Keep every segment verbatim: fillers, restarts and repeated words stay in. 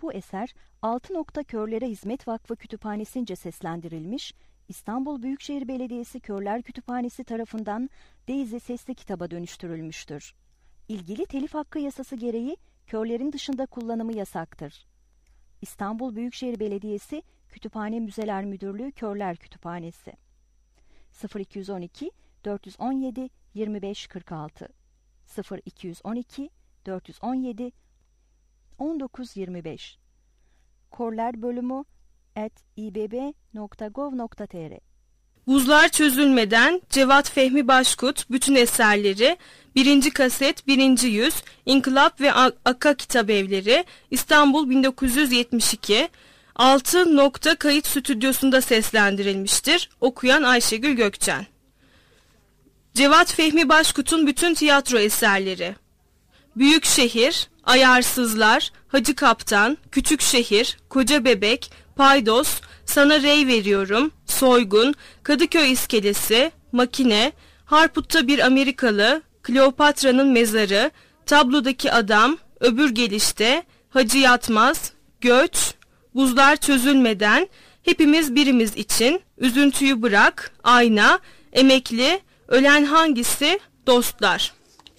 Bu eser Altı Nokta Körlere Hizmet Vakfı Kütüphanesi'nce seslendirilmiş, İstanbul Büyükşehir Belediyesi Körler Kütüphanesi tarafından Daisy sesli kitaba dönüştürülmüştür. İlgili telif hakkı yasası gereği körlerin dışında kullanımı yasaktır. İstanbul Büyükşehir Belediyesi Kütüphane Müzeler Müdürlüğü Körler Kütüphanesi sıfır iki on iki dört on yedi yirmi beş kırk altı sıfır iki on iki dört on yedi on dokuz yirmi beş Körler bölümü at i b b nokta gov nokta t r Buzlar Çözülmeden Cevat Fehmi Başkut bütün eserleri birinci kaset birinci yüz İnkılap ve Aka Kitabevleri İstanbul bin dokuz yüz yetmiş iki altı nokta kayıt stüdyosunda seslendirilmiştir. Okuyan Ayşegül Gökçen. Cevat Fehmi Başkut'un bütün tiyatro eserleri: Büyükşehir, Ayarsızlar, Hacı Kaptan, Küçükşehir, Koca Bebek, Paydos, Sana Rey Veriyorum, Soygun, Kadıköy İskelesi, Makine, Harput'ta Bir Amerikalı, Kleopatra'nın Mezarı, Tablodaki Adam, Öbür Gelişte, Hacı Yatmaz, Göç, Buzlar Çözülmeden, Hepimiz Birimiz için, Üzüntüyü Bırak, Ayna, Emekli, Ölen Hangisi, Dostlar.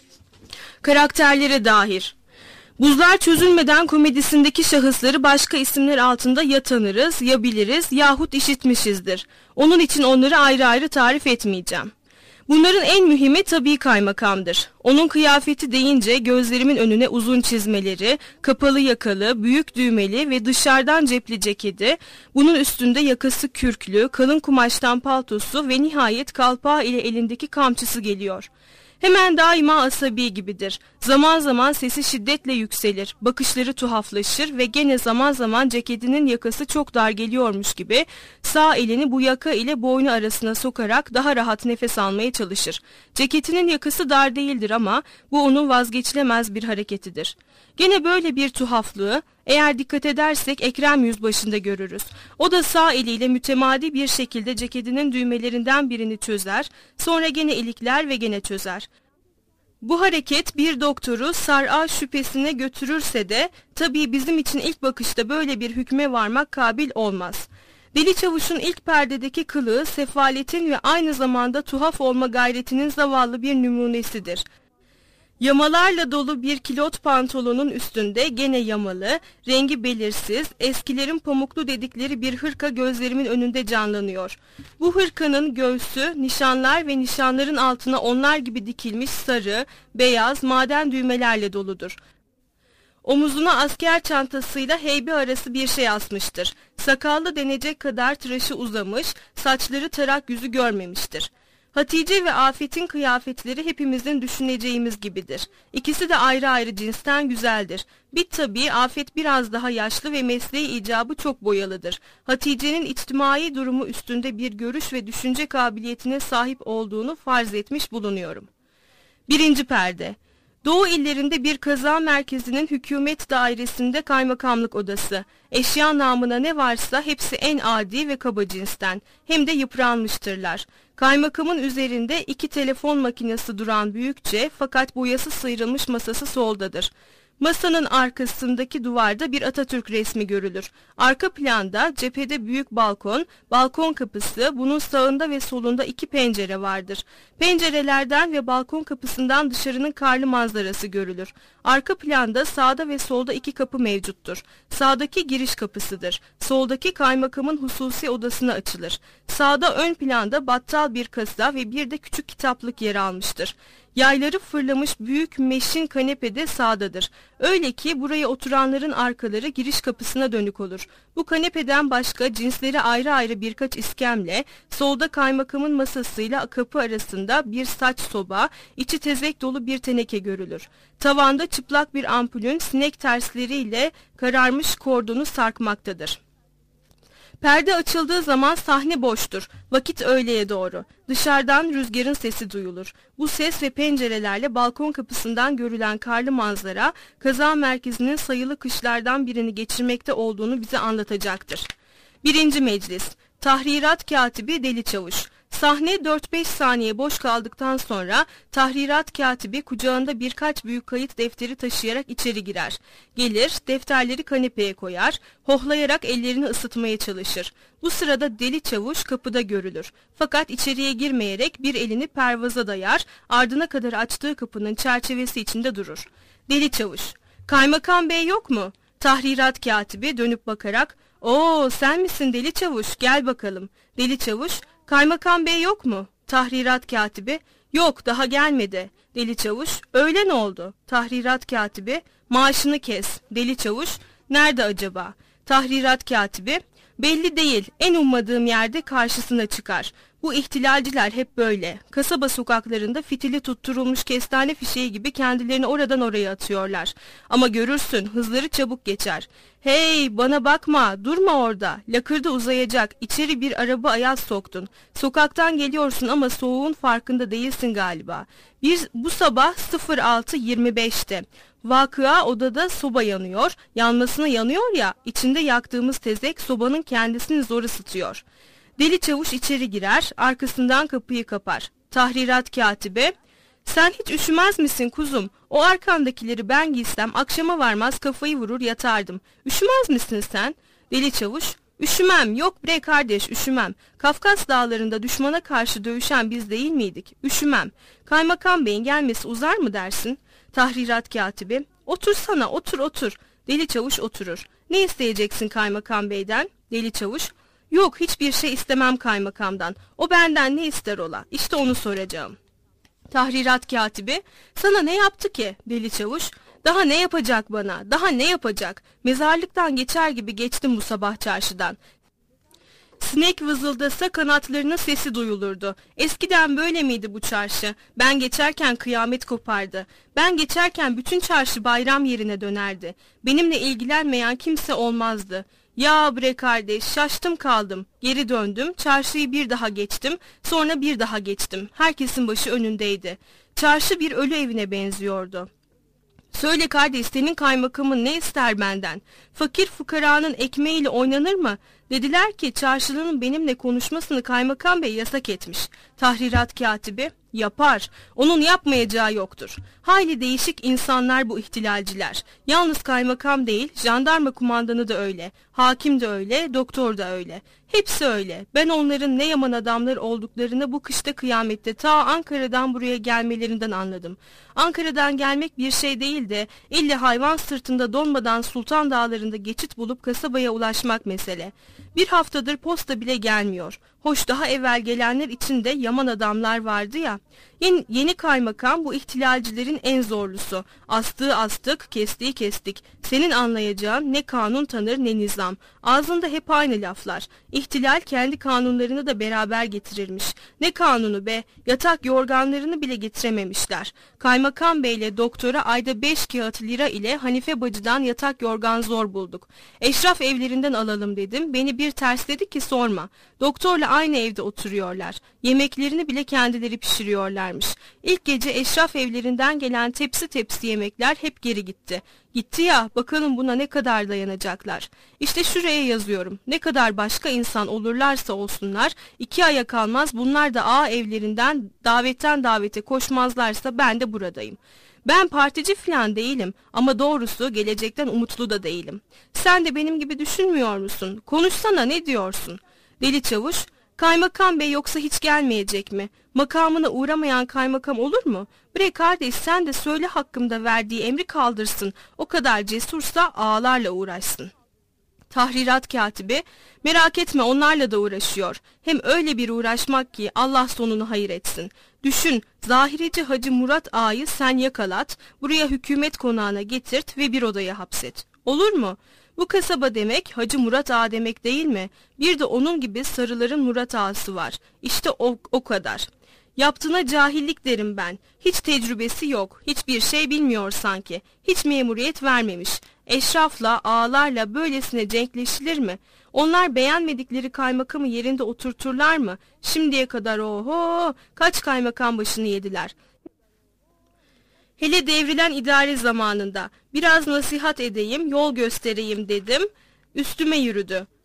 Karakterlere dair: Buzlar Çözülmeden komedisindeki şahısları başka isimler altında ya tanırız, ya biliriz yahut işitmişizdir. Onun için onları ayrı ayrı tarif etmeyeceğim. Bunların en mühimi tabii kaymakamdır. Onun kıyafeti deyince gözlerimin önüne uzun çizmeleri, kapalı yakalı, büyük düğmeli ve dışarıdan cepli ceketi, bunun üstünde yakası kürklü, kalın kumaştan paltosu ve nihayet kalpağı ile elindeki kamçısı geliyor. Hemen daima asabi gibidir. Zaman zaman sesi şiddetle yükselir, bakışları tuhaflaşır ve gene zaman zaman ceketinin yakası çok dar geliyormuş gibi sağ elini bu yaka ile boynu arasına sokarak daha rahat nefes almaya çalışır. Ceketinin yakası dar değildir ama bu onun vazgeçilemez bir hareketidir. Gene böyle bir tuhaflığı eğer dikkat edersek Ekrem Yüzbaşı'nda görürüz. O da sağ eliyle mütemadi bir şekilde ceketinin düğmelerinden birini çözer, sonra gene ilikler ve gene çözer. Bu hareket bir doktoru sar'a şüphesine götürürse de tabii bizim için ilk bakışta böyle bir hükme varmak kabil olmaz. Deli Çavuş'un ilk perdedeki kılığı sefaletin ve aynı zamanda tuhaf olma gayretinin zavallı bir numunesidir. Yamalarla dolu bir kilot pantolonun üstünde gene yamalı, rengi belirsiz, eskilerin pamuklu dedikleri bir hırka gözlerimin önünde canlanıyor. Bu hırkanın göğsü, nişanlar ve nişanların altına onlar gibi dikilmiş sarı, beyaz, maden düğmelerle doludur. Omuzuna asker çantasıyla heybe arası bir şey asmıştır. Sakallı denecek kadar tıraşı uzamış, saçları tarak yüzü görmemiştir. Hatice ve Afet'in kıyafetleri hepimizin düşüneceğimiz gibidir. İkisi de ayrı ayrı cinsten güzeldir. Bir tabii Afet biraz daha yaşlı ve mesleği icabı çok boyalıdır. Hatice'nin içtimai durumu üstünde bir görüş ve düşünce kabiliyetine sahip olduğunu farz etmiş bulunuyorum. Birinci perde. Doğu illerinde bir kaza merkezinin hükümet dairesinde kaymakamlık odası. Eşya namına ne varsa hepsi en adi ve kaba cinsten. Hem de yıpranmıştırlar. Kaymakamın üzerinde iki telefon makinesi duran büyükçe fakat boyası sıyrılmış masası soldadır. Masanın arkasındaki duvarda bir Atatürk resmi görülür. Arka planda cephede büyük balkon, balkon kapısı, bunun sağında ve solunda iki pencere vardır. Pencerelerden ve balkon kapısından dışarının karlı manzarası görülür. Arka planda sağda ve solda iki kapı mevcuttur. Sağdaki giriş kapısıdır. Soldaki kaymakamın hususi odasına açılır. Sağda ön planda battal bir kasa ve bir de küçük kitaplık yer almıştır. Yayları fırlamış büyük meşin kanepede sağdadır. Öyle ki buraya oturanların arkaları giriş kapısına dönük olur. Bu kanepeden başka cinsleri ayrı ayrı birkaç iskemle, solda kaymakamın masasıyla kapı arasında bir saç soba, içi tezek dolu bir teneke görülür. Tavanda çıplak bir ampulün sinek tersleriyle kararmış kordonu sarkmaktadır. Perde açıldığı zaman sahne boştur. Vakit öğleye doğru. Dışarıdan rüzgarın sesi duyulur. Bu ses ve pencerelerle balkon kapısından görülen karlı manzara, kaza merkezinin sayılı kışlardan birini geçirmekte olduğunu bize anlatacaktır. Birinci meclis. Tahrirat katibi Deli Çavuş. Sahne dört beş saniye boş kaldıktan sonra tahrirat katibi kucağında birkaç büyük kayıt defteri taşıyarak içeri girer. Gelir, defterleri kanepeye koyar, hohlayarak ellerini ısıtmaya çalışır. Bu sırada deli çavuş kapıda görülür. Fakat içeriye girmeyerek bir elini pervaza dayar, ardına kadar açtığı kapının çerçevesi içinde durur. Deli çavuş, "Kaymakam bey yok mu?" Tahrirat katibi dönüp bakarak, "Oo, sen misin deli çavuş, gel bakalım." Deli çavuş, "Kaymakam bey yok mu?" Tahrirat katibi, "Yok, daha gelmedi." Deli çavuş, "Öyle ne oldu?" Tahrirat katibi, "Maaşını kes." Deli çavuş, "Nerede acaba?" Tahrirat katibi, "Belli değil, en ummadığım yerde karşısına çıkar. Bu ihtilalciler hep böyle. Kasaba sokaklarında fitili tutturulmuş kestane fişeği gibi kendilerini oradan oraya atıyorlar. Ama görürsün, hızları çabuk geçer. Hey, bana bakma, durma orada. Lakırdı uzayacak, içeri bir araba ayaz soktun. Sokaktan geliyorsun ama soğuğun farkında değilsin galiba. Bir, bu sabah sıfır altı yirmi beşte. Vakıa odada soba yanıyor, yanmasına yanıyor ya, içinde yaktığımız tezek sobanın kendisini zor ısıtıyor." Deli çavuş içeri girer, arkasından kapıyı kapar. Tahrirat katibi, "Sen hiç üşümez misin kuzum? O arkandakileri ben giysem akşama varmaz kafayı vurur yatardım. Üşümez misin sen?" Deli çavuş, "Üşümem, yok bre kardeş, üşümem. Kafkas dağlarında düşmana karşı dövüşen biz değil miydik? Üşümem. Kaymakam beyin gelmesi uzar mı dersin?" Tahrirat katibi, "Otursana, otur otur." Deli çavuş oturur. "Ne isteyeceksin kaymakam beyden?" Deli çavuş, "Yok, hiçbir şey istemem kaymakamdan. O benden ne ister ola? İşte onu soracağım." Tahrirat katibi, "Sana ne yaptı ki?" Deli çavuş, "Daha ne yapacak bana? Daha ne yapacak? Mezarlıktan geçer gibi geçtim bu sabah çarşıdan. Sinek vızıldasa kanatlarının sesi duyulurdu. Eskiden böyle miydi bu çarşı? Ben geçerken kıyamet kopardı. Ben geçerken bütün çarşı bayram yerine dönerdi. Benimle ilgilenmeyen kimse olmazdı. Ya bre kardeş, şaştım kaldım. Geri döndüm, çarşıyı bir daha geçtim, sonra bir daha geçtim. Herkesin başı önündeydi. Çarşı bir ölü evine benziyordu. Söyle kardeş, senin kaymakamın ne ister benden? Fakir fukaranın ekmeğiyle oynanır mı? Dediler ki çarşılının benimle konuşmasını kaymakam bey yasak etmiş. Tahrirat katibi, yapar. Onun yapmayacağı yoktur. Hayli değişik insanlar bu ihtilalciler. Yalnız kaymakam değil, jandarma kumandanı da öyle. Hakim de öyle, doktor da öyle. Hepsi öyle. Ben onların ne yaman adamlar olduklarını bu kışta kıyamette ta Ankara'dan buraya gelmelerinden anladım. Ankara'dan gelmek bir şey değil de illa hayvan sırtında donmadan Sultan Dağları'nda geçit bulup kasabaya ulaşmak mesele. Bir haftadır posta bile gelmiyor. Hoş daha evvel gelenler için de yaman adamlar vardı ya. Yeni, yeni kaymakam bu ihtilalcilerin en zorlusu. Astığı astık, kestiği kestik. Senin anlayacağın ne kanun tanır ne nizam. Ağzında hep aynı laflar. İhtilal kendi kanunlarını da beraber getirirmiş. Ne kanunu be? Yatak yorganlarını bile getirememişler. Kaymakam beyle doktora ayda beş kağıt lira ile Hanife bacıdan yatak yorgan zor bulduk. Eşraf evlerinden alalım dedim. Beni bir tersledi ki sorma. Doktorla aynı evde oturuyorlar. Yemeklerini bile kendileri pişiriyorlarmış. İlk gece eşraf evlerinden gelen tepsi tepsi yemekler hep geri gitti. Gitti ya, bakalım buna ne kadar dayanacaklar. İşte şuraya yazıyorum. Ne kadar başka insan olurlarsa olsunlar, iki aya kalmaz bunlar da ağa evlerinden davetten davete koşmazlarsa ben de buradayım. Ben partici falan değilim ama doğrusu gelecekten umutlu da değilim. Sen de benim gibi düşünmüyor musun? Konuşsana, ne diyorsun?" Deli çavuş, "Kaymakam bey yoksa hiç gelmeyecek mi? Makamına uğramayan kaymakam olur mu? Bre kardeş, sen de söyle hakkımda verdiği emri kaldırsın. O kadar cesursa ağalarla uğraşsın." Tahrirat katibi, "Merak etme, onlarla da uğraşıyor. Hem öyle bir uğraşmak ki Allah sonunu hayır etsin. Düşün, zahirici Hacı Murat Ağa'yı sen yakalat, buraya hükümet konağına getirt ve bir odaya hapset. Olur mu? Bu kasaba demek Hacı Murat Ağa demek değil mi? Bir de onun gibi sarıların Murat Ağası var. İşte o, o kadar. Yaptığına cahillik derim ben. Hiç tecrübesi yok, hiçbir şey bilmiyor sanki. Hiç memuriyet vermemiş. Eşrafla, ağalarla böylesine cenkleşilir mi? Onlar beğenmedikleri kaymakamı yerinde oturturlar mı? Şimdiye kadar oho kaç kaymakam başını yediler. Hele devrilen idare zamanında biraz nasihat edeyim, yol göstereyim dedim. Üstüme yürüdü.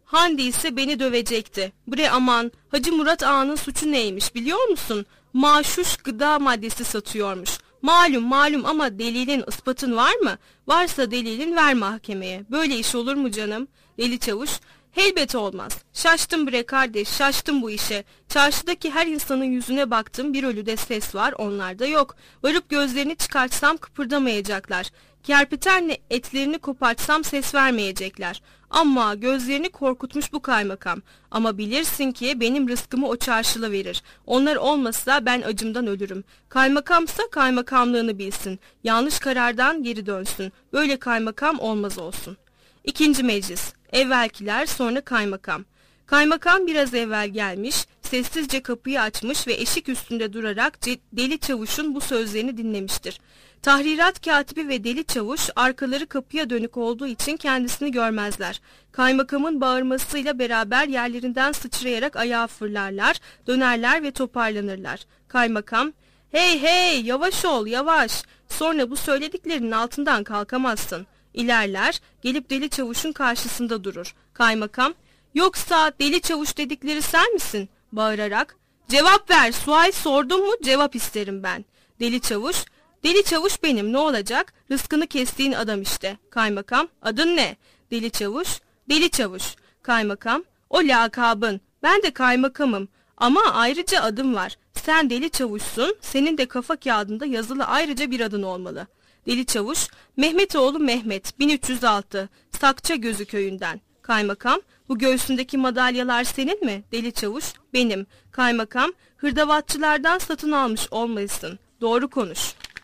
Hande ise beni dövecekti. Bre aman, Hacı Murat Ağa'nın suçu neymiş biliyor musun? Maşuş gıda maddesi satıyormuş. Malum malum ama delilin, ispatın var mı? Varsa delilin ver mahkemeye. Böyle iş olur mu canım? Deli Çavuş, elbet olmaz. Şaştım bre kardeş, şaştım bu işe. Çarşıdaki her insanın yüzüne baktım, bir ölüde ses var, onlarda yok. Varıp gözlerini çıkartsam kıpırdamayacaklar. Kerpetenle etlerini kopartsam ses vermeyecekler. Ama gözlerini korkutmuş bu kaymakam. Ama bilirsin ki benim rızkımı o çarşıla verir. Onlar olmasa ben acımdan ölürüm. Kaymakamsa kaymakamlığını bilsin. Yanlış karardan geri dönsün. Böyle kaymakam olmaz olsun. İkinci meclis. Evvelkiler, sonra kaymakam. Kaymakam biraz evvel gelmiş, sessizce kapıyı açmış ve eşik üstünde durarak Deli Çavuş'un bu sözlerini dinlemiştir. Tahrirat katibi ve Deli Çavuş arkaları kapıya dönük olduğu için kendisini görmezler. Kaymakamın bağırmasıyla beraber yerlerinden sıçrayarak ayağa fırlarlar, dönerler ve toparlanırlar. Kaymakam, "Hey hey, yavaş ol, yavaş. Sonra bu söylediklerinin altından kalkamazsın." İlerler, gelip Deli Çavuş'un karşısında durur. Kaymakam, "Yoksa Deli Çavuş dedikleri sen misin?" bağırarak, "Cevap ver, sual sordum mu cevap isterim ben." Deli Çavuş, "Deli Çavuş benim, ne olacak? Rızkını kestiğin adam işte." Kaymakam, "Adın ne?" Deli Çavuş, "Deli Çavuş." Kaymakam, "O lakabın, ben de kaymakamım ama ayrıca adım var. Sen Deli Çavuş'sun, senin de kafa kağıdında yazılı ayrıca bir adın olmalı." Deli Çavuş, "Mehmetoğlu Mehmet, bin üç yüz altı, Sakçagözü köyünden." Kaymakam, "Bu göğsündeki madalyalar senin mi?" Deli Çavuş, "Benim." Kaymakam, "Hırdavatçılardan satın almış olmalısın. Doğru konuş."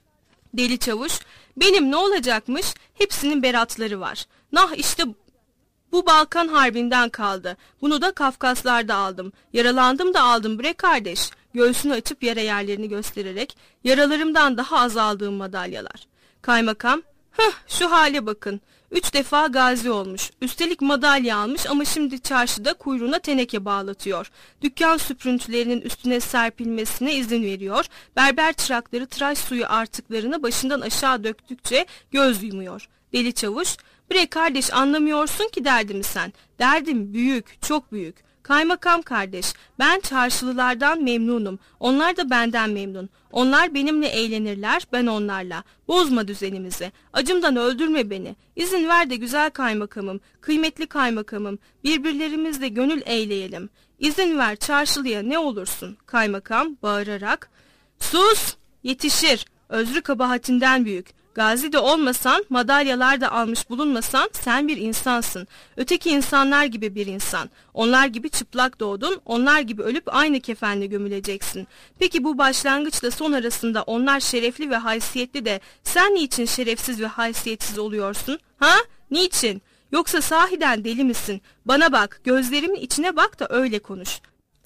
Deli Çavuş, "Benim ne olacakmış? Hepsinin beratları var. Nah işte bu Balkan Harbi'nden kaldı. Bunu da Kafkaslar'da aldım. Yaralandım da aldım bre kardeş." Göğsünü açıp yara yerlerini göstererek, "Yaralarımdan daha az aldığım madalyalar." Kaymakam, "Hıh, şu hale bakın. Üç defa gazi olmuş. Üstelik madalya almış ama şimdi çarşıda kuyruğuna teneke bağlatıyor. Dükkan süprüntülerinin üstüne serpilmesine izin veriyor. Berber çırakları tıraş suyu artıklarını başından aşağı döktükçe göz yumuyor." Deli Çavuş, "Bre kardeş, anlamıyorsun ki derdimi sen. Derdim büyük, çok büyük. Kaymakam kardeş, ben çarşılılardan memnunum. Onlar da benden memnun. Onlar benimle eğlenirler, ben onlarla. Bozma düzenimizi. Acımdan öldürme beni. İzin ver de güzel kaymakamım, kıymetli kaymakamım, birbirlerimizle gönül eğleyelim. İzin ver çarşılıya ne olursun." Kaymakam bağırarak, "Sus! Yetişir. Özrü kabahatinden büyük. Gazi de olmasan, madalyalar da almış bulunmasan sen bir insansın. Öteki insanlar gibi bir insan. Onlar gibi çıplak doğdun, onlar gibi ölüp aynı kefenle gömüleceksin. Peki bu başlangıçla son arasında onlar şerefli ve haysiyetli de sen niçin şerefsiz ve haysiyetsiz oluyorsun? Ha? Niçin? Yoksa sahiden deli misin? Bana bak, gözlerimin içine bak da öyle konuş."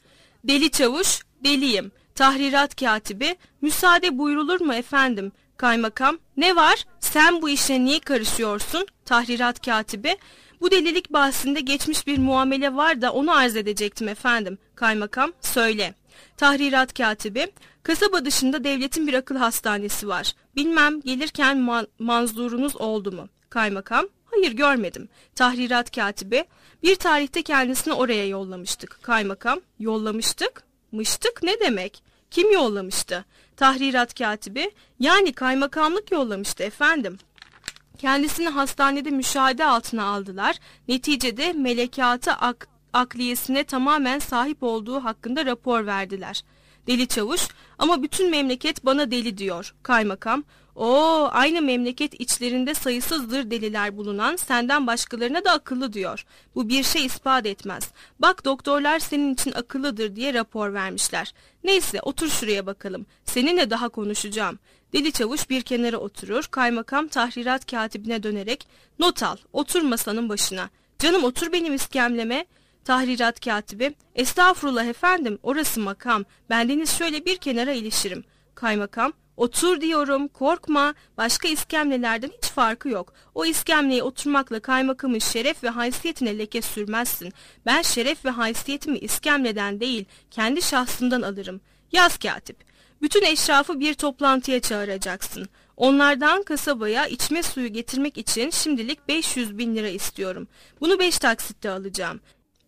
Deli Çavuş, "Deliyim." Tahrirat katibi, "Müsaade buyrulur mu efendim?" Kaymakam, "Ne var? Sen bu işe niye karışıyorsun?" Tahrirat katibi, "Bu delilik bahsinde geçmiş bir muamele var da onu arz edecektim efendim." Kaymakam, "Söyle." Tahrirat katibi, "Kasaba dışında devletin bir akıl hastanesi var. Bilmem gelirken man manzurunuz oldu mu?" Kaymakam, "Hayır, görmedim." Tahrirat katibi, "Bir tarihte kendisini oraya yollamıştık." Kaymakam, "Yollamıştık? Mıştık ne demek? Kim yollamıştı?" Tahrirat katibi, "Yani kaymakamlık yollamıştı efendim. Kendisini hastanede müşahede altına aldılar. Neticede melekatı ak akliyesine tamamen sahip olduğu hakkında rapor verdiler." Deli Çavuş, "Ama bütün memleket bana deli diyor." Kaymakam, "Oo, aynı memleket içlerinde sayısızdır deliler bulunan senden başkalarına da akıllı diyor. Bu bir şey ispat etmez. Bak, doktorlar senin için akıllıdır diye rapor vermişler. Neyse, otur şuraya bakalım. Seninle daha konuşacağım." Deli Çavuş bir kenara oturur. Kaymakam tahrirat katibine dönerek, "Not al, otur masanın başına." "Canım, otur benim iskemleme." Tahrirat katibi, "Estağfurullah efendim, orası makam. Bendeniz şöyle bir kenara ilişirim." Kaymakam, "Otur diyorum, korkma. Başka iskemlelerden hiç farkı yok. O iskemleye oturmakla kaymakamın şeref ve haysiyetine leke sürmezsin. Ben şeref ve haysiyetimi iskemleden değil, kendi şahsımdan alırım. Yaz katip. Bütün eşrafı bir toplantıya çağıracaksın. Onlardan kasabaya içme suyu getirmek için şimdilik beş yüz bin lira istiyorum. Bunu beş taksitte alacağım.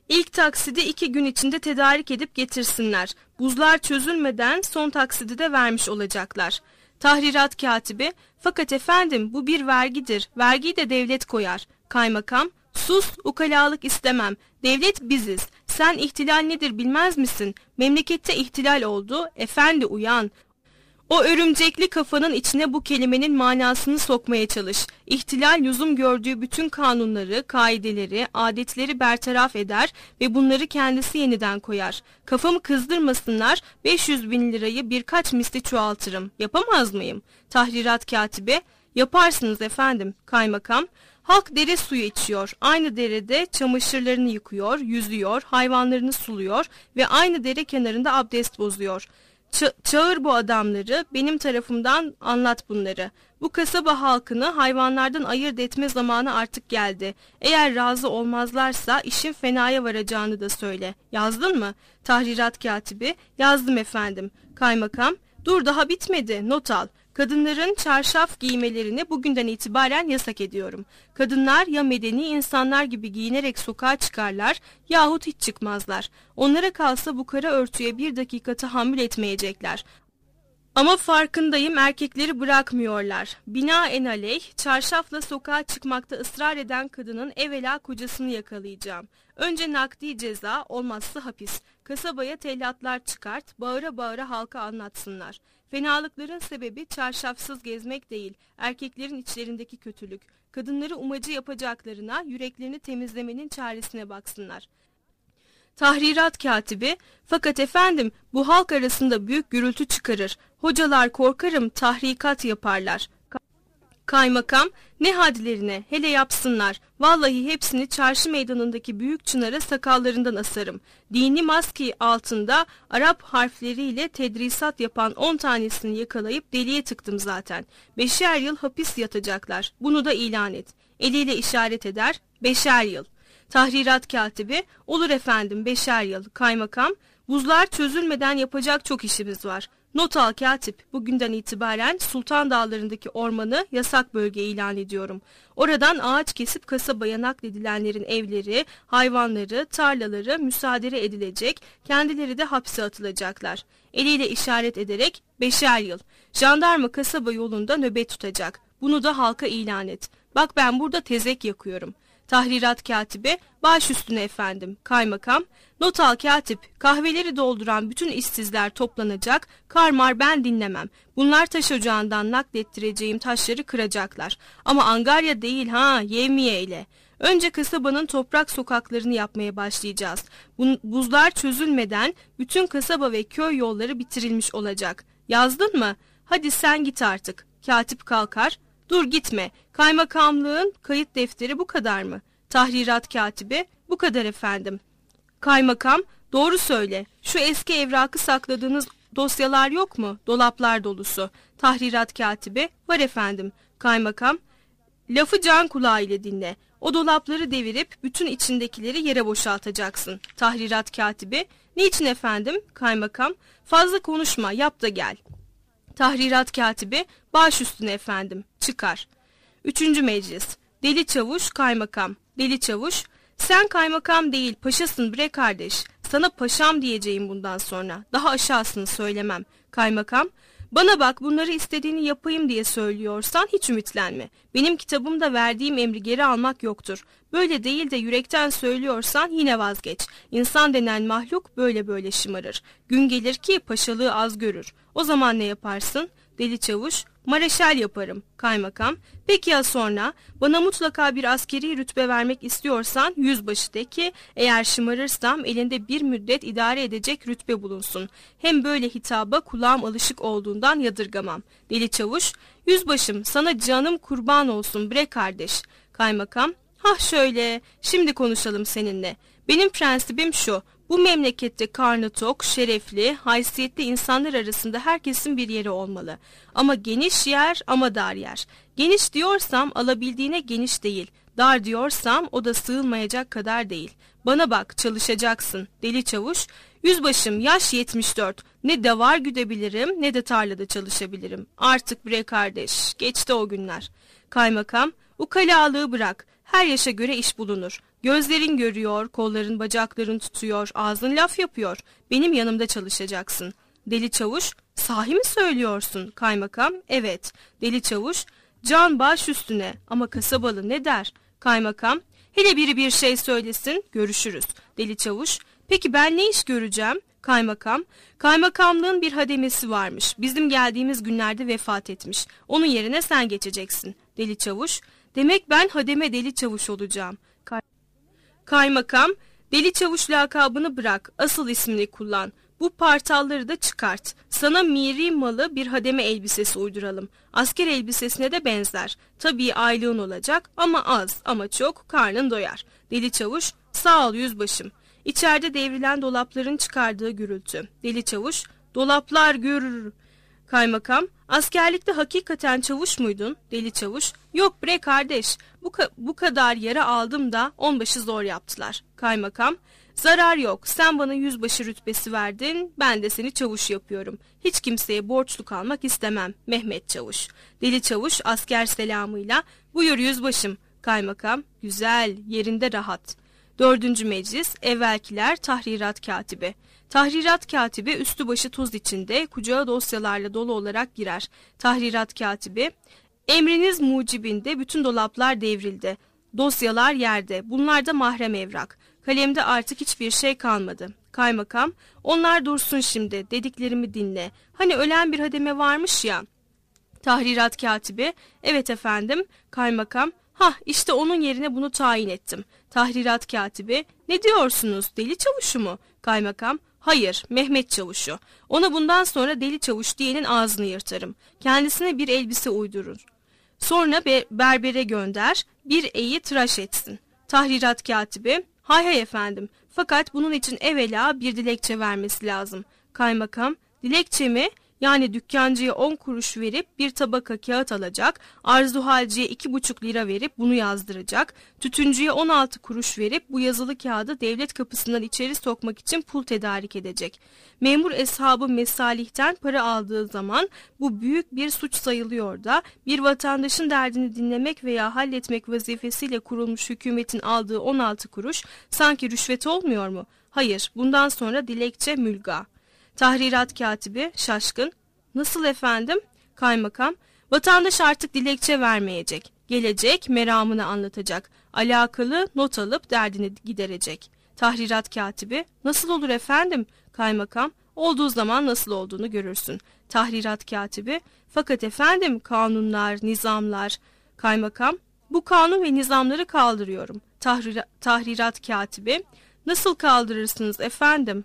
İlk taksidi iki gün içinde tedarik edip getirsinler. Buzlar çözülmeden son taksidi de vermiş olacaklar. Tahrirat katibi, fakat efendim bu bir vergidir. Vergiyi de devlet koyar. Kaymakam, sus, ukalalık istemem. Devlet biziz. Sen ihtilal nedir bilmez misin? Memlekette ihtilal oldu. Efendi uyan. O örümcekli kafanın içine bu kelimenin manasını sokmaya çalış. İhtilal lüzum gördüğü bütün kanunları, kaideleri, adetleri bertaraf eder ve bunları kendisi yeniden koyar. Kafamı kızdırmasınlar, beş yüz bin lirayı birkaç misli çoğaltırım. Yapamaz mıyım? Tahrirat katibi, yaparsınız efendim. Kaymakam, halk dere suyu içiyor. Aynı derede çamaşırlarını yıkıyor, yüzüyor, hayvanlarını suluyor ve aynı dere kenarında abdest bozuyor. Ça- çağır bu adamları, benim tarafımdan anlat bunları. Bu kasaba halkını hayvanlardan ayırt etme zamanı artık geldi. Eğer razı olmazlarsa işin fenaya varacağını da söyle. Yazdın mı? Tahrirat katibi, yazdım efendim. Kaymakam, dur daha bitmedi, not al. Kadınların çarşaf giymelerini bugünden itibaren yasak ediyorum. Kadınlar ya medeni insanlar gibi giyinerek sokağa çıkarlar yahut hiç çıkmazlar. Onlara kalsa bu kara örtüye bir dakika tahammül etmeyecekler. Ama farkındayım, erkekleri bırakmıyorlar. Binaenaleyh çarşafla sokağa çıkmakta ısrar eden kadının evvela kocasını yakalayacağım. Önce nakdi ceza, olmazsa hapis. Kasabaya tellatlar çıkart, bağıra bağıra halka anlatsınlar. Fenalıkların sebebi çarşafsız gezmek değil, erkeklerin içlerindeki kötülük. Kadınları umacı yapacaklarına yüreklerini temizlemenin çaresine baksınlar. Tahrirat katibi, fakat efendim bu halk arasında büyük gürültü çıkarır. Hocalar korkarım tahrikat yaparlar. Kaymakam, ne hadlerine, hele yapsınlar. Vallahi hepsini çarşı meydanındaki büyük çınara sakallarından asarım. Dini maske altında Arap harfleriyle tedrisat yapan on tanesini yakalayıp deliye tıktım zaten. Beşer yıl hapis yatacaklar. Bunu da ilan et. Eliyle işaret eder, beşer yıl. Tahrirat katibi, olur efendim beşer yıl. Kaymakam, buzlar çözülmeden yapacak çok işimiz var. Not al katip, bugünden itibaren Sultan Dağları'ndaki ormanı yasak bölge ilan ediyorum. Oradan ağaç kesip kasabaya nakledilenlerin evleri, hayvanları, tarlaları müsaade edilecek, kendileri de hapse atılacaklar. Eliyle işaret ederek beşer yıl. Jandarma kasaba yolunda nöbet tutacak. Bunu da halka ilan et. Bak ben burada tezek yakıyorum. Tahrirat katibi, baş üstüne efendim. Kaymakam, not al katip, kahveleri dolduran bütün işsizler toplanacak, karmar ben dinlemem. Bunlar taş ocağından naklettireceğim taşları kıracaklar. Ama angarya değil ha, yevmiye ile. Önce kasabanın toprak sokaklarını yapmaya başlayacağız. Bu, buzlar çözülmeden bütün kasaba ve köy yolları bitirilmiş olacak. Yazdın mı? Hadi sen git artık. Katip kalkar. Dur gitme. Kaymakamlığın kayıt defteri bu kadar mı? Tahrirat katibi, bu kadar efendim. Kaymakam, doğru söyle. Şu eski evrakı sakladığınız dosyalar yok mu? Dolaplar dolusu. Tahrirat katibi, var efendim. Kaymakam, lafı can kulağı ile dinle. O dolapları devirip bütün içindekileri yere boşaltacaksın. Tahrirat katibi, niçin efendim? Kaymakam, fazla konuşma, yap da gel. Tahrirat katibi, baş üstüne efendim. Çıkar. Üçüncü meclis. Deli çavuş, kaymakam. Deli çavuş, sen kaymakam değil paşasın bre kardeş. Sana paşam diyeceğim bundan sonra. Daha aşağısını söylemem. Kaymakam, bana bak bunları istediğini yapayım diye söylüyorsan hiç ümitlenme. Benim kitabımda verdiğim emri geri almak yoktur. Böyle değil de yürekten söylüyorsan yine vazgeç. İnsan denen mahluk böyle böyle şımarır. Gün gelir ki paşalığı az görür. O zaman ne yaparsın? Deli çavuş, mareşal yaparım. Kaymakam, peki ya sonra? Bana mutlaka bir askeri rütbe vermek istiyorsan yüzbaşı de ki eğer şımarırsam elinde bir müddet idare edecek rütbe bulunsun. Hem böyle hitaba kulağım alışık olduğundan yadırgamam. Deli çavuş, yüzbaşım sana canım kurban olsun bre kardeş. Kaymakam, hah şöyle, şimdi konuşalım seninle. Benim prensibim şu, bu memlekette karnı tok, şerefli, haysiyetli insanlar arasında herkesin bir yeri olmalı. Ama geniş yer ama dar yer. Geniş diyorsam alabildiğine geniş değil, dar diyorsam o da sığılmayacak kadar değil. Bana bak, çalışacaksın. Deli çavuş, yüzbaşım yaş yetmiş dört, ne davar güdebilirim ne de tarlada çalışabilirim. Artık bre kardeş, geçti o günler. Kaymakam, ukalalığı bırak. Her yaşa göre iş bulunur. Gözlerin görüyor, kolların bacakların tutuyor, ağzın laf yapıyor. Benim yanımda çalışacaksın. Deli Çavuş, sahi mi söylüyorsun? Kaymakam, evet. Deli Çavuş, can baş üstüne ama kasabalı ne der? Kaymakam, hele biri bir şey söylesin, görüşürüz. Deli Çavuş, peki ben ne iş göreceğim? Kaymakam, kaymakamlığın bir hademesi varmış. Bizim geldiğimiz günlerde vefat etmiş. Onun yerine sen geçeceksin. Deli Çavuş, demek ben hademe Deli Çavuş olacağım. Kay Kaymakam, Deli Çavuş lakabını bırak, asıl ismini kullan. Bu partalları da çıkart. Sana miri malı bir hademe elbisesi uyduralım. Asker elbisesine de benzer. Tabii aylığın olacak ama az ama çok karnın doyar. Deli Çavuş, sağ ol yüzbaşım. İçeride devrilen dolapların çıkardığı gürültü. Deli Çavuş, dolaplar gürür. Kaymakam, askerlikte hakikaten çavuş muydun? Deli Çavuş, yok bre kardeş, bu, ka bu kadar yara aldım da onbaşı zor yaptılar. Kaymakam, zarar yok, sen bana yüzbaşı rütbesi verdin, ben de seni çavuş yapıyorum. Hiç kimseye borçlu kalmak istemem. Mehmet Çavuş. Deli Çavuş asker selamıyla, buyur yüzbaşım. Kaymakam, güzel, yerinde rahat. Dördüncü meclis, evvelkiler tahrirat katibi. Tahrirat katibi üstü başı toz içinde, kucağı dosyalarla dolu olarak girer. Tahrirat katibi, emriniz mucibinde bütün dolaplar devrildi. Dosyalar yerde, bunlar da mahrem evrak. Kalemde artık hiçbir şey kalmadı. Kaymakam, onlar dursun şimdi, dediklerimi dinle. Hani ölen bir hademe varmış ya. Tahrirat katibi, evet efendim. Kaymakam, hah işte onun yerine bunu tayin ettim. Tahrirat katibi, ne diyorsunuz, Deli Çavuş'u mu? Kaymakam, hayır, Mehmet Çavuş'u. Ona bundan sonra Deli Çavuş diyenin ağzını yırtarım. Kendisine bir elbise uydurur. Sonra be berbere gönder, bir eyi tıraş etsin. Tahrirat katibi, hay hay efendim, fakat bunun için evvela bir dilekçe vermesi lazım. Kaymakam, dilekçe mi? Yani dükkancıya on kuruş verip bir tabaka kağıt alacak, arzuhalciye iki buçuk lira verip bunu yazdıracak, tütüncüye on altı kuruş verip bu yazılı kağıdı devlet kapısından içeri sokmak için pul tedarik edecek. Memur eshabı mesalihten para aldığı zaman bu büyük bir suç sayılıyor da bir vatandaşın derdini dinlemek veya halletmek vazifesiyle kurulmuş hükümetin aldığı on altı kuruş sanki rüşvet olmuyor mu? Hayır, bundan sonra dilekçe mülga. Tahrirat katibi şaşkın. Nasıl efendim? Kaymakam, vatandaş artık dilekçe vermeyecek. Gelecek, meramını anlatacak. Alakalı not alıp derdini giderecek. Tahrirat katibi, nasıl olur efendim? Kaymakam, olduğu zaman nasıl olduğunu görürsün. Tahrirat katibi, fakat efendim kanunlar, nizamlar. Kaymakam, bu kanun ve nizamları kaldırıyorum. Tahrira, tahrirat katibi, nasıl kaldırırsınız efendim?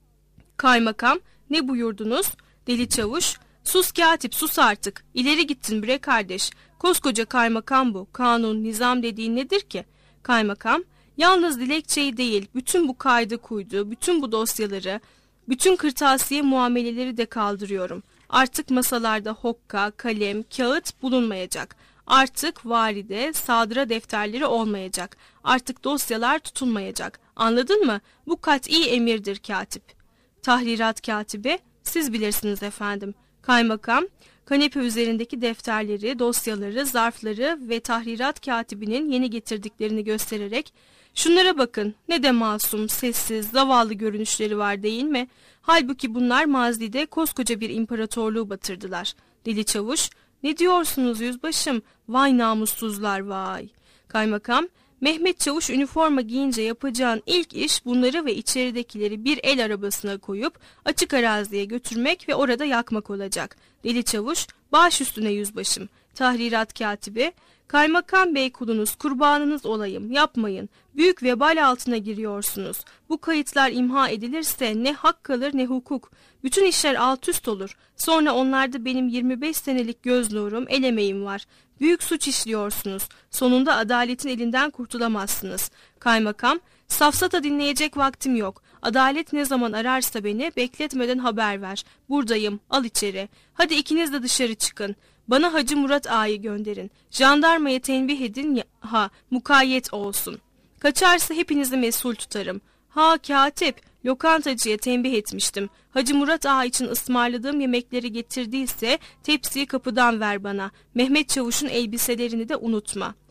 Kaymakam, ne buyurdunuz? Deli Çavuş, sus katip sus artık. İleri gittin bre kardeş. Koskoca kaymakam bu. Kanun, nizam dediğin nedir ki? Kaymakam, yalnız dilekçeyi değil, bütün bu kaydı kuydu, bütün bu dosyaları, bütün kırtasiye muameleleri de kaldırıyorum. Artık masalarda hokka, kalem, kağıt bulunmayacak. Artık valide, sadıra defterleri olmayacak. Artık dosyalar tutulmayacak. Anladın mı? Bu kat'i emirdir katip. Tahrirat katibi, siz bilirsiniz efendim. Kaymakam, kanepe üzerindeki defterleri, dosyaları, zarfları ve tahrirat katibinin yeni getirdiklerini göstererek, şunlara bakın, ne de masum, sessiz, zavallı görünüşleri var değil mi? Halbuki bunlar mazide koskoca bir imparatorluğu batırdılar. Deli Çavuş, ne diyorsunuz yüzbaşım? Vay namussuzlar vay. Kaymakam, Mehmet Çavuş üniforma giyince yapacağın ilk iş bunları ve içeridekileri bir el arabasına koyup açık araziye götürmek ve orada yakmak olacak. Deli Çavuş, baş üstüne yüzbaşım. Tahrirat katibi, kaymakam bey kulunuz, kurbanınız olayım, yapmayın. Büyük vebal altına giriyorsunuz. Bu kayıtlar imha edilirse ne hak kalır ne hukuk. Bütün işler alt üst olur. Sonra onlarda benim yirmi beş senelik göz nurum, el emeğim var. Büyük suç işliyorsunuz. Sonunda adaletin elinden kurtulamazsınız. Kaymakam, safsata dinleyecek vaktim yok. Adalet ne zaman ararsa beni bekletmeden haber ver. Buradayım, al içeri. Hadi ikiniz de dışarı çıkın. Bana Hacı Murat Ağa'yı gönderin. Jandarmaya tenbih edin ha, mukayyet olsun. Kaçarsa hepinizi mesul tutarım. Ha katip, lokantacıya tembih etmiştim. Hacı Murat Ağa için ısmarladığım yemekleri getirdiyse tepsiyi kapıdan ver bana. Mehmet Çavuş'un elbiselerini de unutma.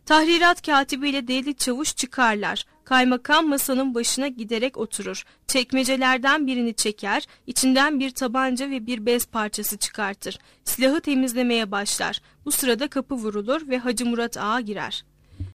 Tahrirat katibiyle deli çavuş çıkarlar. Kaymakam masanın başına giderek oturur. Çekmecelerden birini çeker, içinden bir tabanca ve bir bez parçası çıkartır. Silahı temizlemeye başlar. Bu sırada kapı vurulur ve Hacı Murat Ağa girer.